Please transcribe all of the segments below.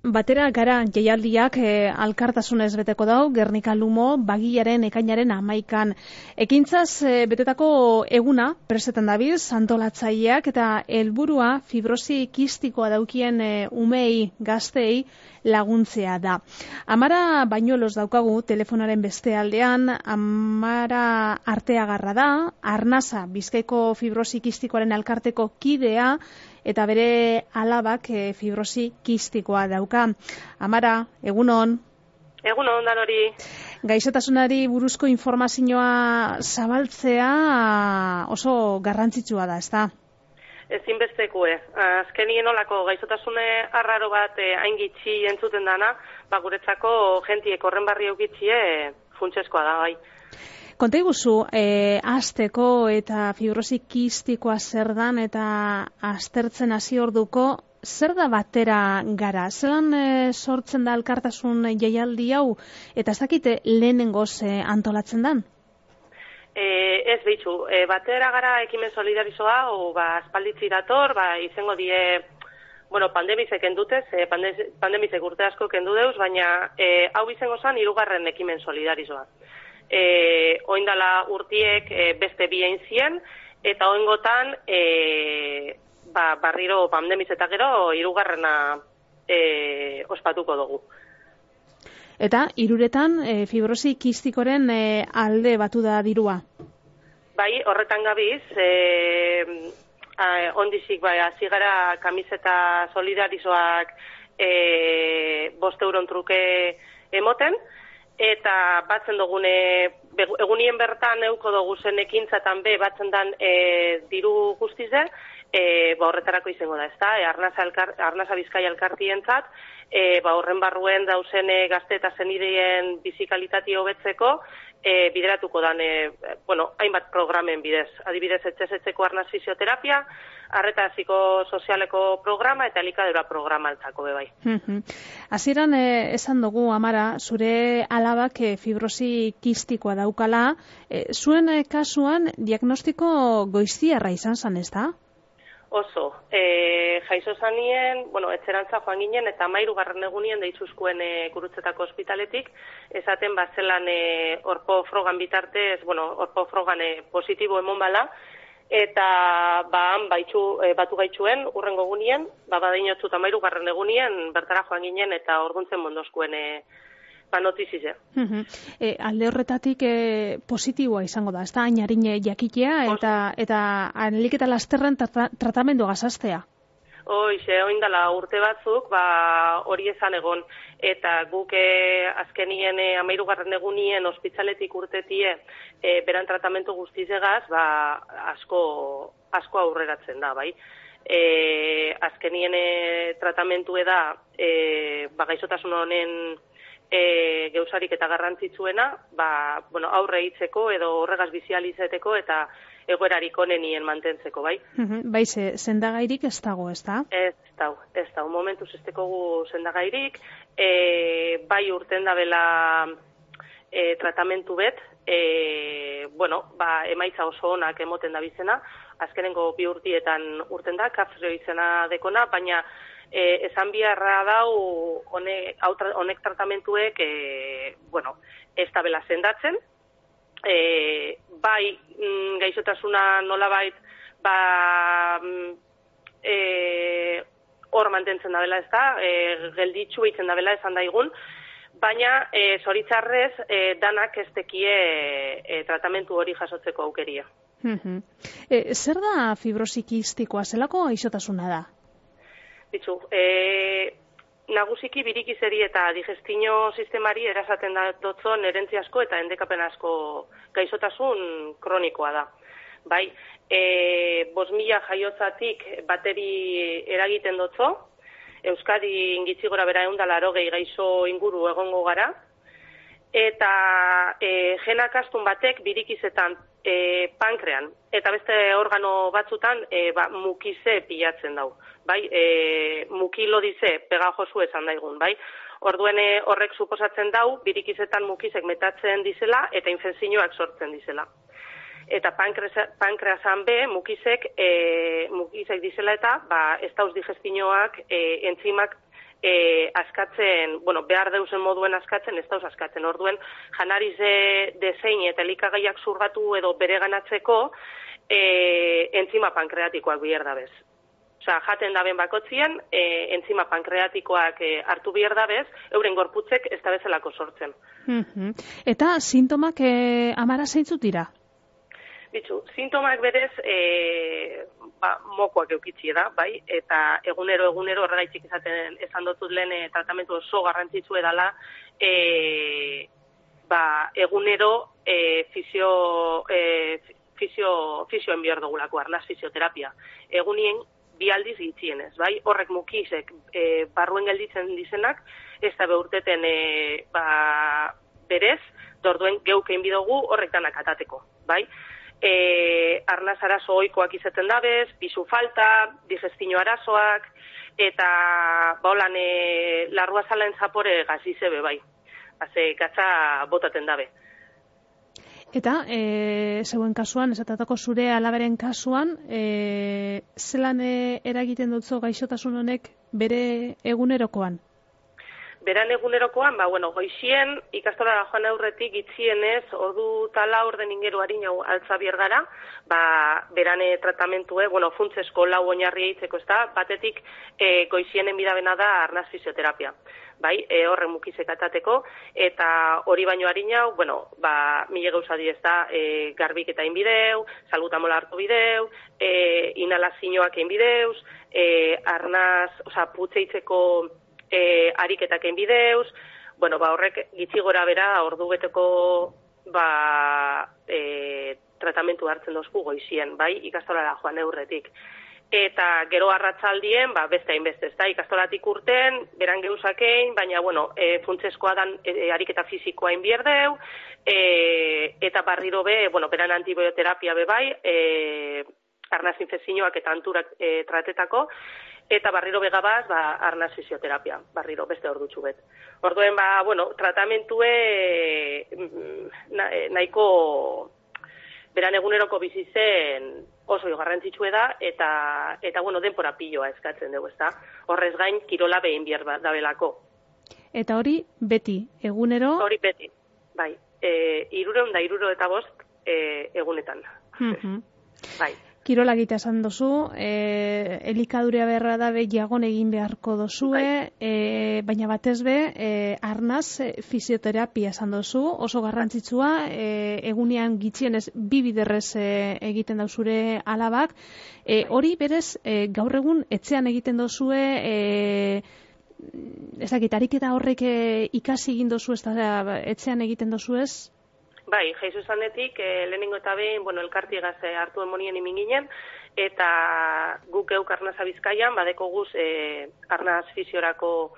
batera gara jaialdiak alkartasunez beteko dau, Gernika Lumo, bagilaren ekainaren 11an. Ekintzaz betetako eguna, presetan dabiz, antolatzaileak eta helburua fibrosi kistikoa daukien umei gaztei laguntzea da. Amara Bañuelos daukagu telefonaren beste aldean, Amara Arteagarra da, Arnasa Bizkaiko fibrosi kistikoaren elkarteko kidea, eta bere alabak fibrosi kistikoa dauka. Amara, egunon. Egunon, danori. Gaixotasunari buruzko informazioa zabaltzea oso garrantzitsua da, ezta? Ezinbestekue. Azkenien olako gaixotasune arraro bat hain gitxi entzuten dana, guretzako jentiek horren barri eukitxie funtsezkoa da, bai. Konta iguzu, hasteko eta fibrosi kistikoa zer dan eta aztertzen hasi orduko, zer da batera gara? Zelan sortzen da elkartasun jaialdi hau eta ez dakite lehenengoz antolatzen dan? Ez behitzu, batera gara ekimen solidarizoa, aspalditzi dator, izango die, pandemizek endutez, pandemizek urte asko kendu deuz, baina hau izango zan 3. ekimen solidarizoa. Oindala urtiek beste bien zien, eta oingotan barriro pandemiz eta gero 3. Ospatuko dugu. Eta 3 fibrosi kistikoren alde batu da dirua? Bai, horretan gabiz, ondizik hasi gara kamiseta solidarizoak 5 euron truke emoten, eta batzen dugune, egunien bertan euko dugu zen ekintzatan batzen dan diru guztize, horretarako izango da, ezta? Arnasa Bizkaia elkartientzat, horren barruen dauzen gazte eta zenideen bizikalitatea hobetzeko, bideratuko dan, hainbat programen bidez. Adibidez, etxez-etxeko arnaz fisioterapia, arreta psikosozialeko programa eta elikadura programa altzako bai. Hasieran esan dugu, Amara, zure alabak fibrosi kistikoa daukala, zuen kasuan diagnostiko goiztiarra izan zan, ez da? Oso, jaizo zanien, etxerantza joan ginen eta 13. egunien deizuzkuen Gurutzetako ospitaletik, esaten bazelan orpo frogan bitartez, orpo frogan positibo emon bala, eta batu gaitzuen urrengo egunien, badainotzu eta 13. egunien bertara joan ginen eta orduntzen mondozkuen notizize. Alde horretatik positiboa izango da, ez da, ainarin jakitea eta anelik eta lasterren tratamendu gazaztea. Oindala urte batzuk, hori ezan egon, eta guk azkenien 13. egunien ospitaletik urtetie beran tratamentu guztizegaz, asko aurreratzen da, bai. Azkenien tratamentu da, gaixotasun honen geusarik eta garrantzitsuena, aurre hitzeko edo horregaz bizializeteko eta egoerarik onenien mantentzeko, bai? Bai, sendagairik ez dago, ez da? Ez da, momentuz ez dekogu sendagairik, bai urten da bela tratamentu bet, emaitza oso onak emoten da bizena, azkenengo 2 urtietan urten da, Kafrio izena dekona, baina esan biharra dau honek tratamentuek ez da bela sendatzen, bai gaixotasuna nolabait hor mantentzen da bela, ez da, gelditxu eitzen da bela esan daigun, baina zoritzarrez danak ez tekie tratamentu hori jasotzeko aukeria. Zer da fibrosi kistikoa, zelako gaixotasuna da? Bitzu, nagusiki birikizeri eta digestino sistemari erasaten dotzon erentzi asko eta endekapen asko gaixotasun kronikoa da. Bai, 5.000 jaiotzatik bateri eragiten dotzo, Euskadi ingitzi gora bera 180 gaixo inguru egongo gara, eta genak astun batek birikizetan pankrean, eta beste organo batzutan mukize pilatzen dau. Bai, mukilo dize, pegajosu esan daigun, bai. Orduen horrek suposatzen dau, birikizetan mukizek metatzen dizela eta infekzioak sortzen dizela. Eta pankreasan mukizek dizela eta ez dauz digestinoak entzimak askatzen, behar deusen moduen askatzen, ez dauz askatzen. Orduen, janariz dezein eta elikagaiak zurgatu edo bereganatzeko entzima pankreatikoak bihar dabez. Osa, jaten daben bakotzien, entzima pankreatikoak hartu bihar dabez, euren gorputzek ez da bezalako sortzen. Eta sintomak amara zeintzut dira? Bitzu, sintomak berez mokoak eukitzi da, bai? Eta egunero horregaitzik esan dutut lehen tratamentu oso garrantzitsu edala egunero fisioen bihar dugulako, arnaz fisioterapia. Egunien 2 aldiz gitzienez, bai? Horrek mukizek barruen gelditzen dizenak, ez da beurteten berez, dorduen geukein bidogu horrek danak atateko, bai? Arnaz arazo oikoak izaten dabez, pisu falta, digestino arazoak, eta holan larrua zalaen zapore gazizebe, bai. Haze, gatza botaten dabe. Eta, zeuen kasuan, esatatako zure alabaren kasuan, zelan eragiten dutzo gaixotasun honek bere egunerokoan? Beran egunerokoan, goizien, ikastolara joan aurretik itzienez, ordu tala orden ingero harinau altza biergara, beran tratamentue, funtzesko lau oinarri eitzeko ez da, batetik goizienen bidabena da arnaz fisioterapia. Bai, horren mukizek atateko, eta hori baino harinau, mile gauza di ez da, garbik eta inbideu, salbutamola hartu bideu, inhalazioak inbideuz, arnaz, putzeitzeko ariketak enbideuz, horrek gitzi gora bera ordu beteko tratamentu hartzen dozku goizien, bai, ikastolara joan eurretik. Eta gero arratzaldien, beste hainbeste, ez da, ikastolatik urten, beran geuzakein, baina, funtzeskoa dan ariketa fizikoa inbierdeu, eta barriro beran antibioterapia be bai, arnaz infezioak eta anturak tratetako, eta barriro begabaz, arnaz fisioterapia, barriro, beste ordutxu bet. Orduen, tratamentue nahiko beran eguneroko bizi zen oso garrantzitsue da, eta denpora piloa eskatzen dugu, ez da? Horrez gain, kirola behin bihar dabelako. Eta hori beti, egunero? Hori beti, bai. 375 egunetan. Bai. Kirola gita esan dozu, elikadurea beharra da jagon egin beharko dozue, baina batez be, arnaz fisioterapia esan dozu, oso garrantzitsua, egunean gitxienez 2 biderrez egiten dauzure alabak, hori berez gaur egun etxean egiten dozue, ezakit, ariketa horrek ikasi egin dozu, etxean egiten dozu ez? Bai, jaizu zanetik, lehenengo eta behin, elkartigaz hartu emonien imin ginen, eta guk euk arnaza Bizkaian, badeko guz arnaz fisiorako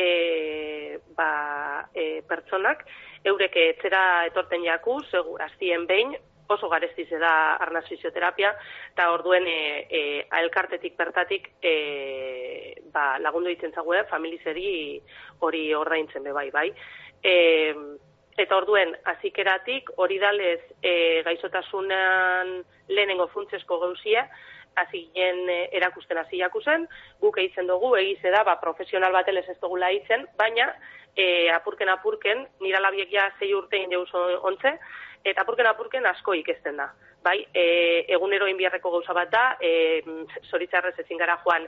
pertsonak, eurek etxera etorten jakuz, aztien behin, oso garestiz da arnaz fisioterapia, eta orduen elkartetik bertatik lagundu ditzen zagoe, familizeri hori ordaintzen be bai. Eta orduen, azikeratik, hori dalez gaixotasunan lehenengo funtzesko gauzia, azien erakusten aziakusen, guk eitzen dugu, egize da, profesional batelez ez dugula eitzen, baina apurken, nira labiek ja 6 urtein deuz ontze, eta apurken asko ikesten da. Bai, egunero inbiarreko gauza bat da, zoritzarrez ezin gara joan,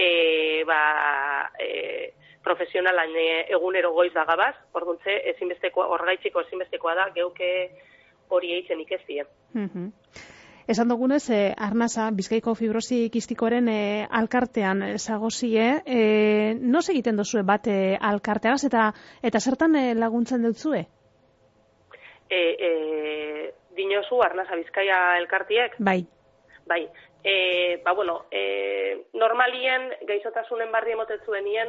profesionalan egunero goiz dagabaz, orduntze, horgaitziko ezinbestekoa da, geuke hori eitzen ikeztie. Esan dugunez, arnaza, Bizkaiko fibrosi kistikoaren alkartean zagozie, noz egiten duzue bat alkarteagaz, eta zertan laguntzen dutzue? Dinozu, arnaza Bizkaia elkartiek? Bai. Bai. Normalien, gaixotasunen barri emotetzuenien,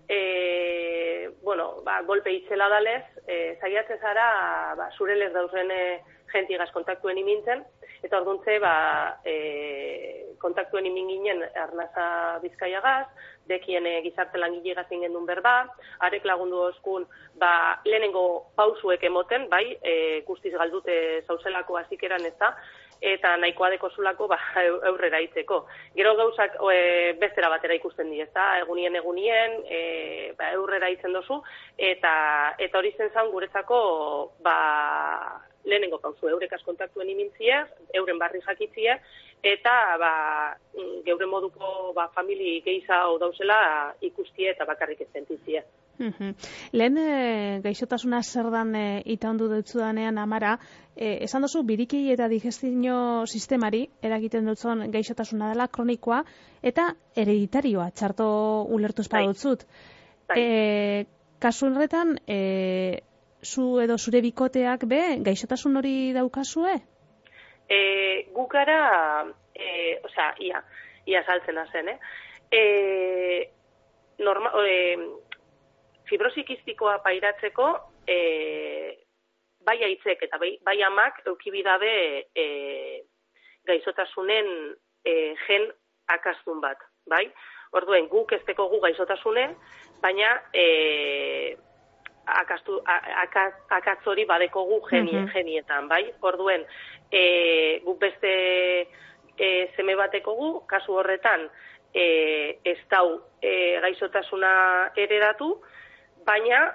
golpe itzela dalez, zaiatzen zara, zure lez dauzen jentigaz kontaktuen imintzen, Eta orduntze, kontaktuen imin ginen Arnasa Bizkaiagaz, dekien gizarte langile gazin gendun berba, arek lagundu oskun, lehenengo pausuek emoten, bai, guztiz galdute zauzelako azikeran ez da, eta nahikoa dekozulako aurrera itzeko. Gero gauzak bestera batera ikusten di, ez da, egunien, aurrera itzen dozu, eta hori zen zaun guretzako, lehenengo pausu, eurekaz kontaktuen imintzie, euren barri jakitzie, eta geure moduko famili gehiza hau dauzela ikustie eta bakarrik ez sentitzie. Lehen gaixotasuna zer dan itaundu dutzudanean Amara, esan duzu biriki eta digestio sistemari eragiten dutzun gaixotasuna dela kronikoa eta hereditarioa, txarto ulertu espada dutzut. Kasu horretan, zu edo zure bikoteak gaixotasun hori daukazue? Guk gara, ia saltzen hazen, fibrosi kistikoa pairatzeko, bai aitzek eta bai amak eukibidabe gaixotasunen gen akastun bat, bai? Orduen, guk ez dekogu gaixotasunen, baina akatzori badekogu genietan, bai? Orduen, guk beste seme batekogu, kasu horretan, ez dau gaixotasuna heredatu, baina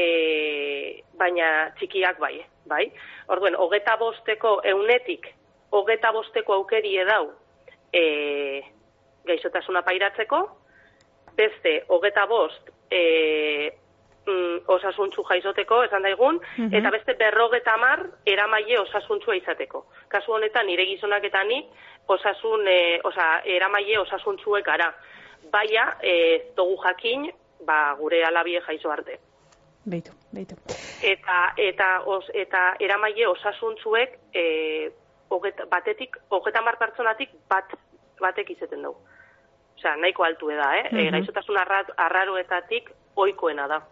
txikiak bai. Orduen, 25 eunetik, 25 aukeri edau gaixotasuna pairatzeko, beste 25 osasuntzu jaizoteko, esan daigun, eta beste 50 eramaile osasuntzua izateko. Kasu honetan, nire gizonak eta ni, eramaile osasuntzuek gara. Baina, dugu jakin, gure alabie jaizo arte. Beitu. Eta eramaile osasuntzuek batetik, 30 pertsonatik batek izeten dugu. Osea, nahiko altu da, gaixotasun arraroetatik ohikoena da.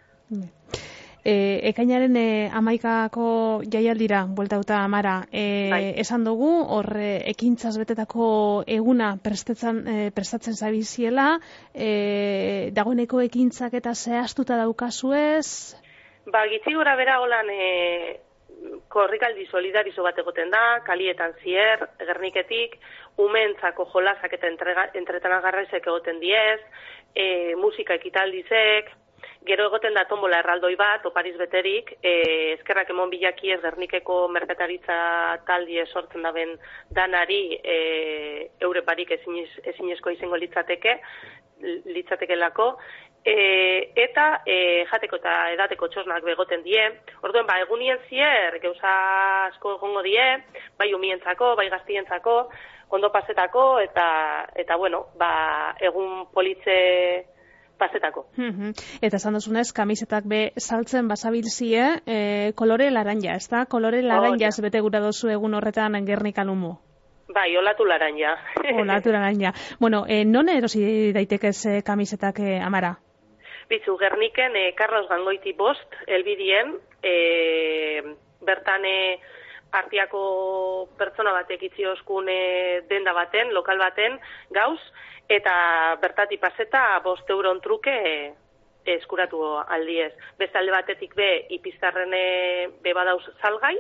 Ekainaren 11ko jaialdira bueltauta Amara, esan dugu hor ekintzaz betetako eguna prestatzen zabiziela, dagoeneko ekintzak eta zehaztuta daukazuez? Gitzi gora bera holan korrikaldi solidarizo bat egoten da, kalietan zier, Gerniketik, umentzako jolasak eta entretanagarraizek egoten diez, musika ekitaldizek, gero egoten da tombola erraldoi bat, opariz beterik, eskerrak emon bilakiez Gernikeko merkataritza taldie sortzen daben danari eure barik ezinezko izango litzatekelako, eta jateko eta edateko txosnak begoten die. Orduen, egunien zier, gauza asko egongo die, bai umientzako, bai gaztientzako, ondo pasetako, eta egun politze pasetako. Eta esan duzunez, kamisetak saltzen basabilzie kolore laranja, ez da? Kolore laranjaz bete gura dozu egun horretan Gernika Lumo. Bai, olatu laranja. Olatu laranja. Bueno, non erosi daitekez kamisetak, Amara? Bitzu, Gerniken, Carlos Gangoiti 5, elbidien, bertan artiako pertsona batek itzi oskun denda baten, lokal baten, gauz, eta bertati paseta 5 euron truke eskuratu aldiez. Beste alde batetik ipiztarren badauz salgai,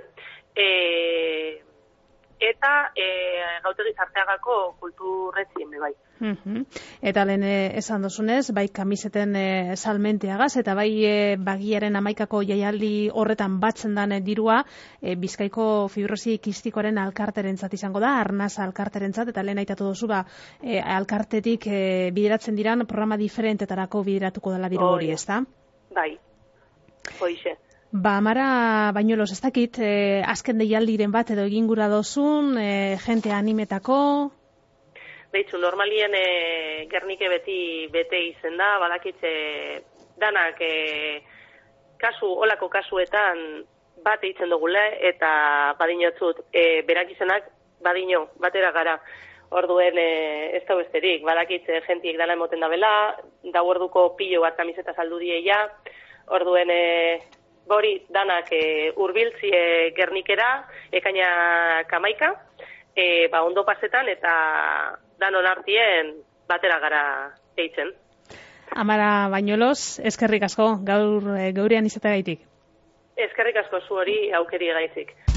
eta gautegi zarteagako kulturretzien bai. Eta lehen esan dozunez, bai kamiseten salmenteagaz, eta bai bagiaren 11ko jaialdi horretan batzen dan dirua, Bizkaiko fibrosi kistikoaren alkarterentzat izango da, Arnasa alkarterentzat, eta lehen aitatu dozu, alkartetik bideratzen diran programa diferentetarako bideratuko dela diru hori, ez da? Bai, hoixe. Amara Bañuelos, ez dakit, azken deialdiren bat edo egin gura dozun, jente animetako? Beitzu, normalien Gernike bete izen da, badakitze danak olako kasuetan bat eitzen dugule, eta badinotzut, berak izenak badino, batera gara. Orduen ez da besterik, badakitze jentiek dana emoten da bela, da orduko pilo bat kamiseta saldu dieia, orduen danak urbiltzie Gernikera, ekainak 11, ondo pasetan eta danon artien batera gara eitzen. Amara Bañolos, eskerrik asko gaur geurean izateagaitik. Eskerrik asko zu hori aukeri gaizik.